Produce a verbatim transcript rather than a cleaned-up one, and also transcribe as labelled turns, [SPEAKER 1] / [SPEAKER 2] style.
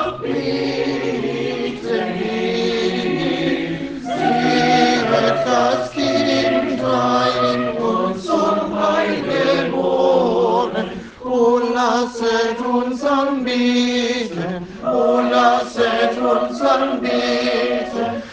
[SPEAKER 1] bieten ihn. Siehet das Kindlein uns zum Heil geboren. O lasset uns anbeten, o lasset uns anbeten,